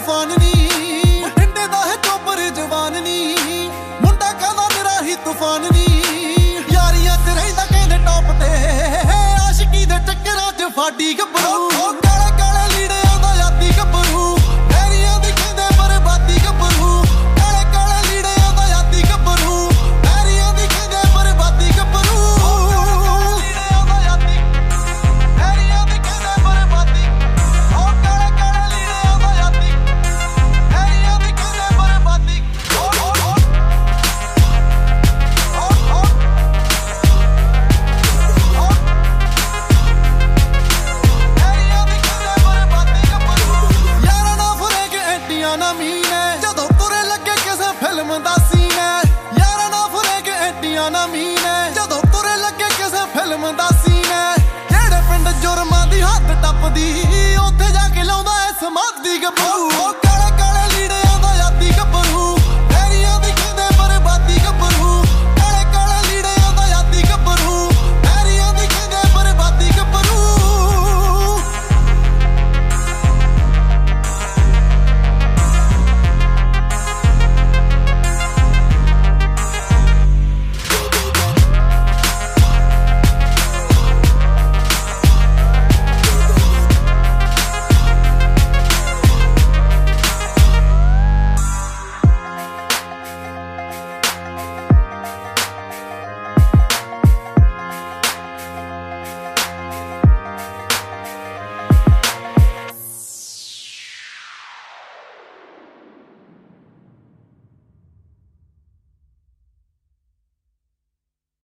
ਤੂਫਾਨ ਨੀ, ਠੰਡੇ ਦਾ ਹੈ ਚੋਪਰ ਜਵਾਨ ਨੀ, ਮੁੰਡਾ ਕਹਿੰਦਾ ਮੇਰਾ ਹੀ ਤੂਫਾਨ ਨੀ। ਯਾਰੀਆਂ ਚ ਰਹਿੰਦਾ ਕਹਿੰਦੇ ਟੌਪ ਤੇ, ਆਸ਼ਕੀ ਦੇ ਚੱਕਰਾਂ ਚ ਫਾਡੀ ਗੱਭਰੂ। ਕਾਲੇ ਕਾਲੇ ਲੀੜਿਆਂ ਦਾ ਯਾਦੀ ਗੱਭਰੂ, ਪੈਰੀਆਂ ਦੀ ਕਹਿੰਦੇ ਬਰਬਾਦੀ ਗੱਭਰੂ। ਕਾਲੇ ਕਾਲੇ ਲੀੜਿਆਂ ਦਾ ਯਾਦੀ ਗੱਭਰੂ, ਪੈਰੀਆਂ ਦੀ ਕਹਿੰਦੇ ਬਰਬਾਦੀ ਗੱਭਰੂ। ਲੀੜਿਆਂ ਦਾ ਯਾਦੀ, ਪੈਰੀਆਂ ਦੀ ਕਹਿੰਦੇ ਬਰਬਾਦੀ। ਉਹ ਕਾਲੇ ਕਾਲੇ ਲੀੜਿਆਂ ਦਾ ਯਾਦੀ, ਪੈਰੀਆਂ ਦੀ ਕਹਿੰਦੇ ਬਰਬਾਦੀ। ਯਾਰਾਂ ਨਾਲ ਫੁਰੇ ਕੇ ਐਂਟੀਆਂ ਨਾ ਮੀਨੇ, ਜਦੋਂ ਤੁਰੇ ਲੱਗੇ ਕਿਸੇ ਫਿਲਮ ਦਾ ਸੀਨੇ। ਯਾਰਾਂ ਨਾਲ ਫੁਰੇ ਕੇ ਐਂਟੀਆਂ ਨਾ ਮੀਨੇ, ਜਦੋਂ ਤੁਰੇ ਲੱਗੇ ਕਿਸੇ ਫਿਲਮ ਦਾ ਸੀਨੇ। ਜਿਹੜੇ ਪਿੰਡ ਜੁਰਮਾਂ ਦੀ ਹੱਦ ਟੱਪਦੀ, ਉੱਥੇ ਜਾ ਕੇ ਲਾਉਂਦਾ ਐ ਸਮਾਧੀ ਗੱਭਰੂ।